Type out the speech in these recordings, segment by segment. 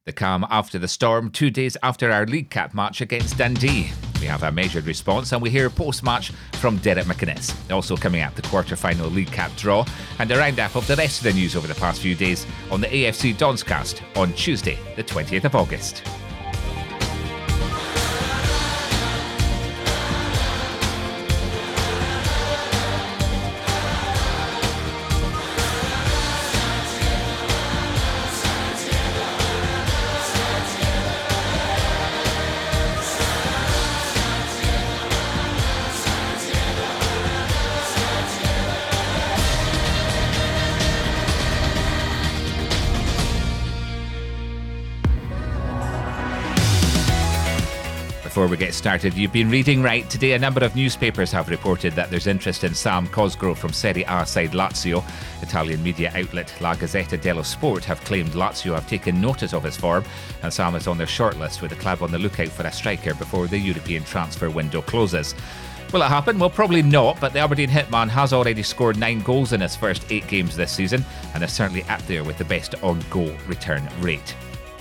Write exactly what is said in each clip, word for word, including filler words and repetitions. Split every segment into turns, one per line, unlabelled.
The calm after the storm, two days after our League Cup match against Dundee. We have a measured response and we hear post-match from Derek McInnes. Also coming up, the quarter-final League Cup draw and a roundup of the rest of the news over the past few days on the A F C Donscast on Tuesday, the twentieth of August. Before we get started, you've been reading right. Today, a number of newspapers have reported that there's interest in Sam Cosgrove from Serie A side Lazio. Italian media outlet La Gazzetta dello Sport have claimed Lazio have taken notice of his form and Sam is on their shortlist, with the club on the lookout for a striker before the European transfer window closes. Will it happen? Well, probably not, but the Aberdeen hitman has already scored nine goals in his first eight games this season and is certainly up there with the best on-goal return rate.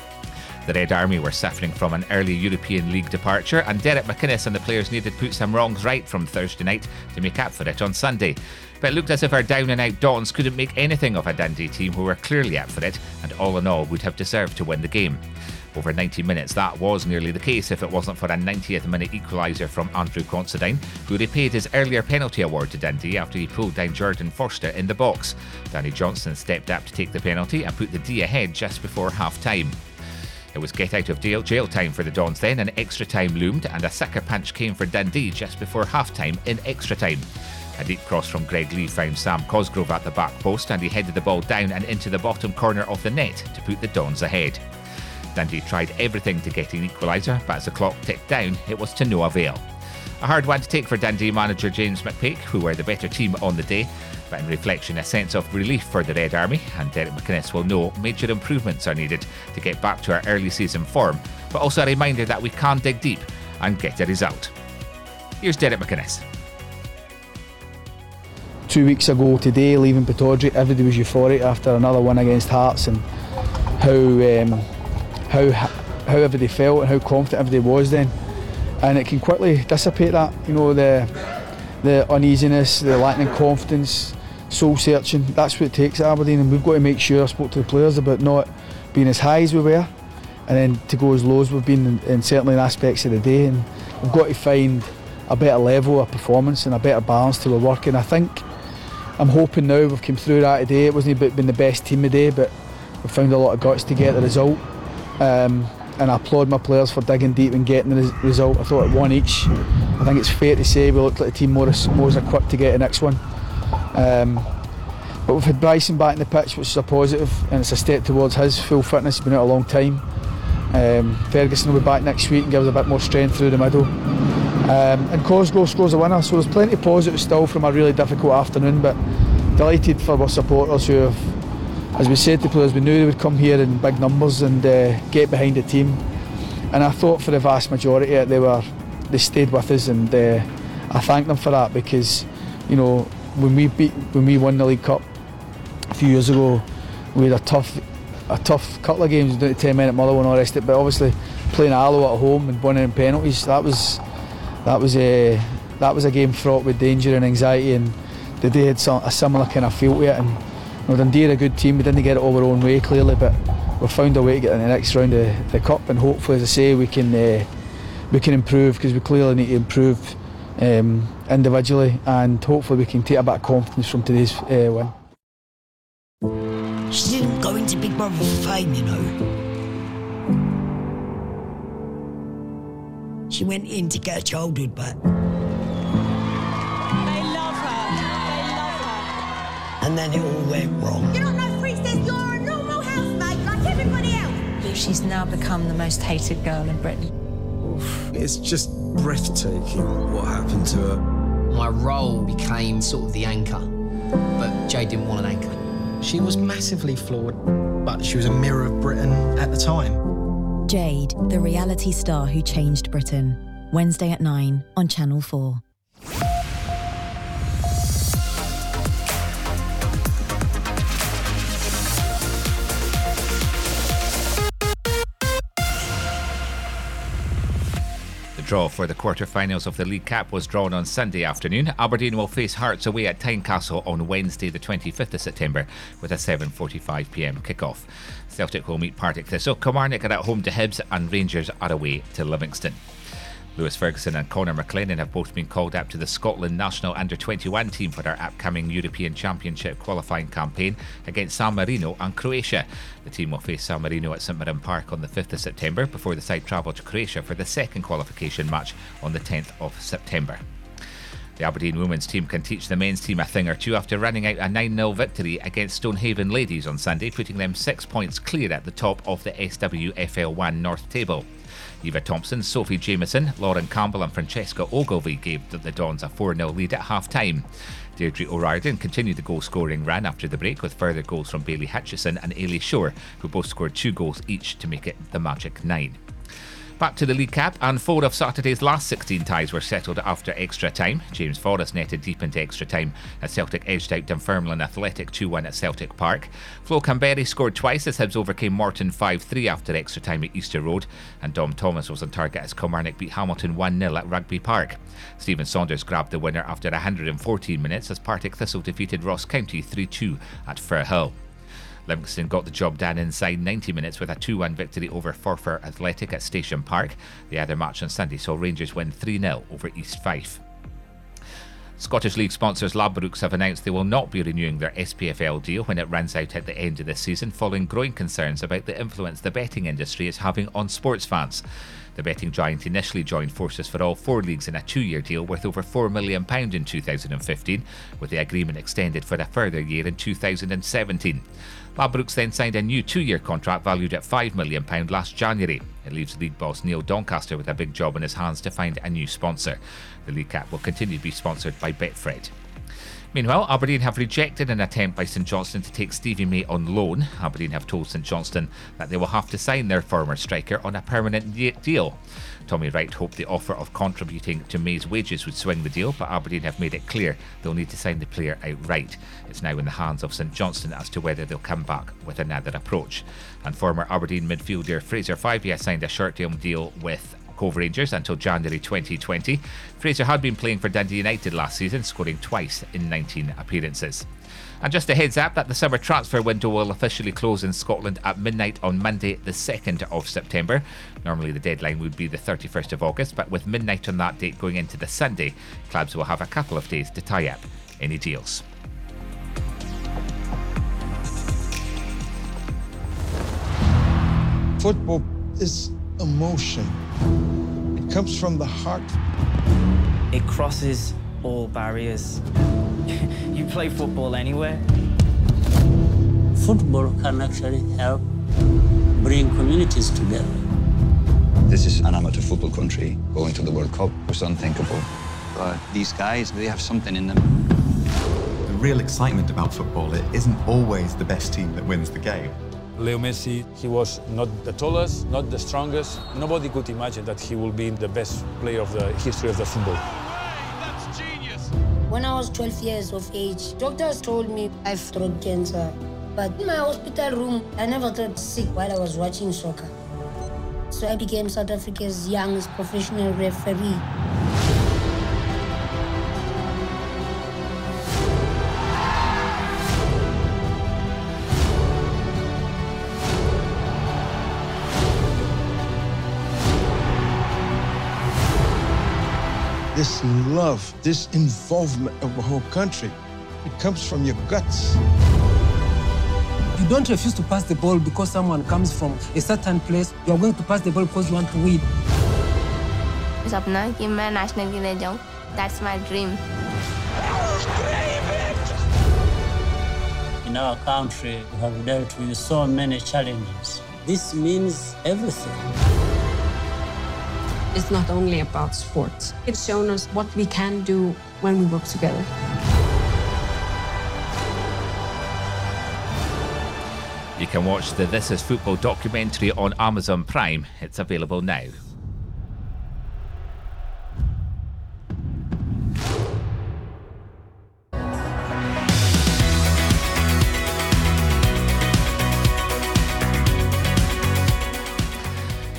The Red Army were suffering from an early European League departure and Derek McInnes and the players needed to put some wrongs right from Thursday night to make up for it on Sunday. But it looked as if our down-and-out Dons couldn't make anything of a Dundee team who were clearly up for it and all in all would have deserved to win the game. Over ninety minutes that was nearly the case if it wasn't for a ninetieth minute equaliser from Andrew Considine, who repaid his earlier penalty award to Dundee after he pulled down Jordan Forster in the box. Danny Johnson stepped up to take the penalty and put the D ahead just before half-time. It was get out of jail, jail time for the Dons then, and extra time loomed and a sucker punch came for Dundee just before half-time in extra time. A deep cross from Greg Lee found Sam Cosgrove at the back post and he headed the ball down and into the bottom corner of the net to put the Dons ahead. Dundee tried everything to get an equaliser, but as the clock ticked down, it was to no avail. A hard one to take for Dundee manager James McPake, who were the better team on the day, but in reflection a sense of relief for the Red Army, and Derek McInnes will know major improvements are needed to get back to our early season form, but also a reminder that we can dig deep and get a result. Here's Derek McInnes.
Two weeks ago today, leaving Pittodrie, everybody was euphoric after another win against Hearts and how um, how how everybody felt and how confident everybody was then. And it can quickly dissipate that, you know, the the uneasiness, the lacking in confidence, soul searching. That's what it takes at Aberdeen, and we've got to make sure, I spoke to the players about not being as high as we were and then to go as low as we've been in, in certainly in aspects of the day, and we've got to find a better level of performance and a better balance to our work. And I think, I'm hoping now we've come through that today. It wasn't about being the best team today, but we've found a lot of guts to get the result. Um, and I applaud my players for digging deep and getting the result. I thought at one each, I think it's fair to say we looked like a team more, more equipped to get the next one. Um, but we've had Bryson back in the pitch, which is a positive, and it's a step towards his full fitness. He's been out a long time. Um, Ferguson will be back next week and give us a bit more strength through the middle. Um, and Cosgrove scores a winner, so there's plenty of positives still from a really difficult afternoon, but delighted for our supporters who have, as we said to players, we knew they would come here in big numbers and uh, get behind the team, and I thought for the vast majority they were they stayed with us, and uh, I thank them for that, because you know when we beat when we won the League Cup a few years ago, we had a tough a tough couple of games down to ten minute Motherwell and all the rest of it, but obviously playing Alloa at home and winning in penalties, that was that was a that was a game fraught with danger and anxiety, and the day had some, a similar kind of feel to it. And you know, Dundee are a good team. We didn't get it all our own way clearly, but we've found a way to get in the next round of the cup, and hopefully, as I say, we can uh, we can improve, because we clearly need to improve um, individually, and hopefully we can take a bit of confidence from today's uh, win.
She didn't go into Big Brother for fame, you know. She went in to get her childhood back.
They love her. They love her.
And then it all went wrong.
You're not no princess, you're a normal housemate like everybody else.
She's now become the most hated girl in Britain.
It's just breathtaking what happened to her.
My role became sort of the anchor, but Jade didn't want an anchor.
She was massively flawed, but she was a mirror of Britain at the time.
Jade, the reality star who changed Britain. Wednesday at nine on Channel four.
draw for the quarter-finals of the League Cup was drawn on Sunday afternoon. Aberdeen will face Hearts away at Tynecastle on Wednesday the twenty-fifth of September with a seven forty-five p m kick-off. Celtic will meet Partick Thistle, Kilmarnock are at home to Hibs and Rangers are away to Livingston. Lewis Ferguson and Conor McLennan have both been called up to the Scotland national under twenty-one team for their upcoming European Championship qualifying campaign against San Marino and Croatia. The team will face San Marino at St Mirren Park on the fifth of September before the side travel to Croatia for the second qualification match on the tenth of September. The Aberdeen women's team can teach the men's team a thing or two after running out a nine nil victory against Stonehaven Ladies on Sunday, putting them six points clear at the top of the S W F L one North table. Eva Thompson, Sophie Jameson, Lauren Campbell and Francesca Ogilvie gave the Dons a four nil lead at half-time. Deirdre O'Riordan continued the goal-scoring run after the break with further goals from Bailey Hutchison and Ailey Shore, who both scored two goals each to make it the magic nine. Back to the League Cup, and four of Saturday's last sixteen ties were settled after extra time. James Forrest netted deep into extra time as Celtic edged out Dunfermline Athletic two one at Celtic Park. Flo Camberry scored twice as Hibs overcame Morton five three after extra time at Easter Road, and Dom Thomas was on target as Kilmarnock beat Hamilton one nil at Rugby Park. Stephen Saunders grabbed the winner after one hundred fourteen minutes as Partick Thistle defeated Ross County three two at Firhill. Livingston got the job done inside ninety minutes with a two one victory over Forfar Athletic at Station Park. The other match on Sunday saw Rangers win three nil over East Fife. Scottish League sponsors Ladbrokes have announced they will not be renewing their S P F L deal when it runs out at the end of this season, following growing concerns about the influence the betting industry is having on sports fans. The betting giant initially joined forces for all four leagues in a two-year deal worth over four million pounds in two thousand fifteen, with the agreement extended for a further year in two thousand seventeen. Ladbrokes then signed a new two-year contract valued at five million pounds last January. It leaves league boss Neil Doncaster with a big job in his hands to find a new sponsor. The League Cup will continue to be sponsored by Betfred. Meanwhile, Aberdeen have rejected an attempt by St Johnstone to take Stevie May on loan. Aberdeen have told St Johnstone that they will have to sign their former striker on a permanent deal. Tommy Wright hoped the offer of contributing to May's wages would swing the deal, but Aberdeen have made it clear they'll need to sign the player outright. It's now in the hands of St Johnstone as to whether they'll come back with another approach. And former Aberdeen midfielder Fraser Fyvie has signed a short-term deal with Cove Rangers until January twenty twenty. Fraser had been playing for Dundee United last season, scoring twice in nineteen appearances. And just a heads up that the summer transfer window will officially close in Scotland at midnight on Monday the second of September. Normally the deadline would be the thirty-first of August, but with midnight on that date going into the Sunday, clubs will have a couple of days to tie up any deals.
Football is emotion. It comes from the heart.
It crosses all barriers. You play football anywhere.
Football can actually help bring communities together.
This is an amateur football country. Going to the World Cup was unthinkable. But these guys, they have something in them.
The real excitement about football, it isn't always the best team that wins the game.
Leo Messi, he was not the tallest, not the strongest. Nobody could imagine that he will be the best player of the history of the football.
That's genius.
When I was twelve years of age, doctors told me I've throat cancer. But in my hospital room, I never got sick while I was watching soccer. So I became South Africa's youngest professional referee.
This love, this involvement of the whole country, it comes from your guts.
You don't refuse to pass the ball because someone comes from a certain place. You are going to pass the ball because you want to win.
सपना कि मैं national खेलने जाऊं. That's my dream.
In our country, we have dealt with so many challenges. This means everything.
It's not only about sports. It's shown us what we can do when we work together.
You can watch the This Is Football documentary on Amazon Prime. It's available now.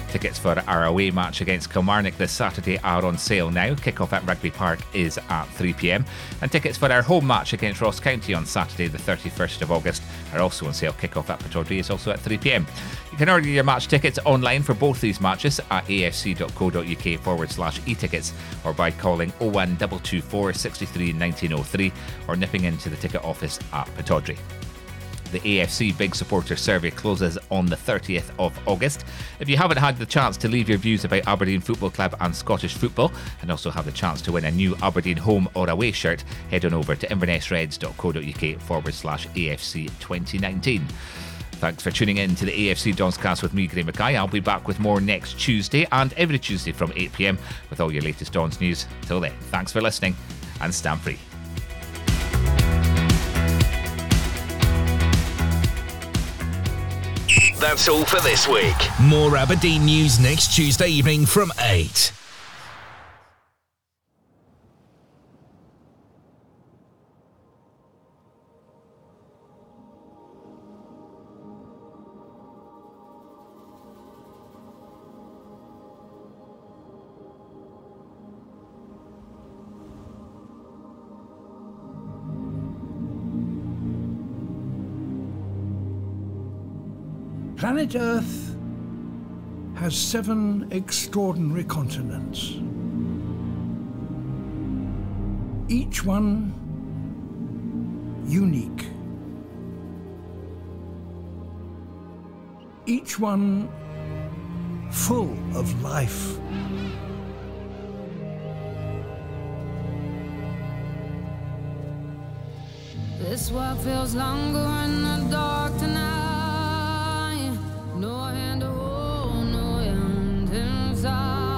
Tickets for our away match against Kilmarnock this Saturday are on sale now. Kick-off at Rugby Park is at three p m. And tickets for our home match against Ross County on Saturday the thirty-first of August are also on sale. Kick-off at Pittodrie is also at three p m. You can order your match tickets online for both these matches at afc.co.uk forward slash e-tickets or by calling oh one two two four, six three one nine oh three or nipping into the ticket office at Pittodrie. The A F C Big Supporter Survey closes on the thirtieth of August. If you haven't had the chance to leave your views about Aberdeen Football Club and Scottish football and also have the chance to win a new Aberdeen home or away shirt, head on over to invernessreds.co.uk forward slash AFC twenty nineteen. Thanks for tuning in to the A F C Donscast with me, Graeme Mackay. I'll be back with more next Tuesday and every Tuesday from eight p m with all your latest Dons news. Till then, thanks for listening and stand free.
That's all for this week. More Aberdeen news next Tuesday evening from eight.
Planet Earth has seven extraordinary continents. Each one unique. Each one full of life.
This walk feels longer in the dark tonight. No hand to hold, no hand inside.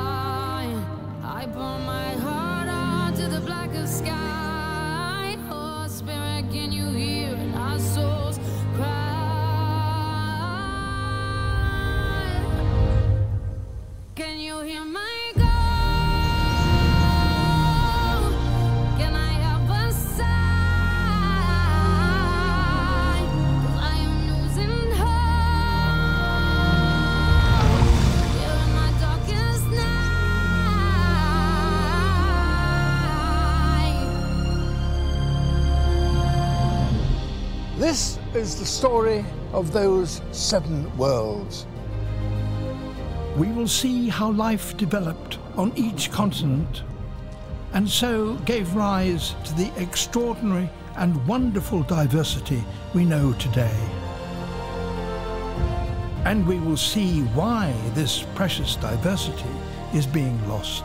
I pour my heart out to the blackest sky. Oh, Spirit, can you hear our souls cry? Can you hear my
This is the story of those seven worlds. We will see how life developed on each continent and so gave rise to the extraordinary and wonderful diversity we know today. And we will see why this precious diversity is being lost.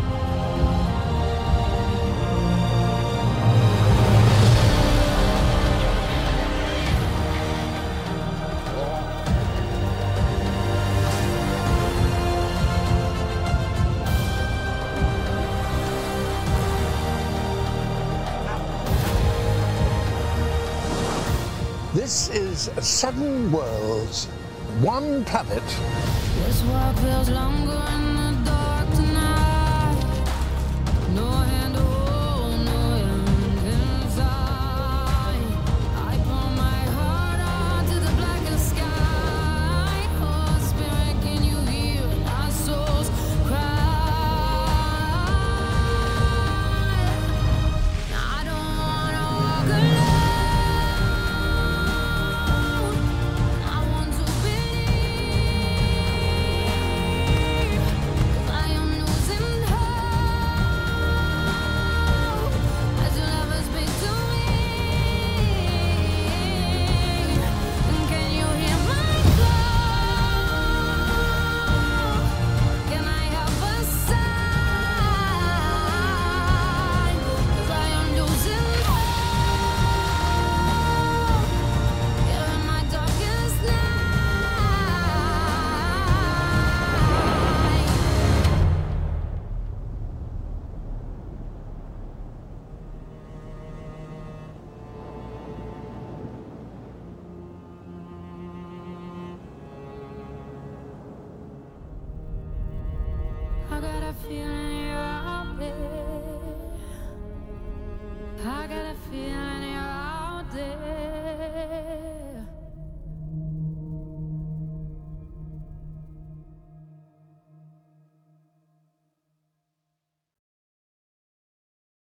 This is seven worlds, one planet.
This walk feels longer.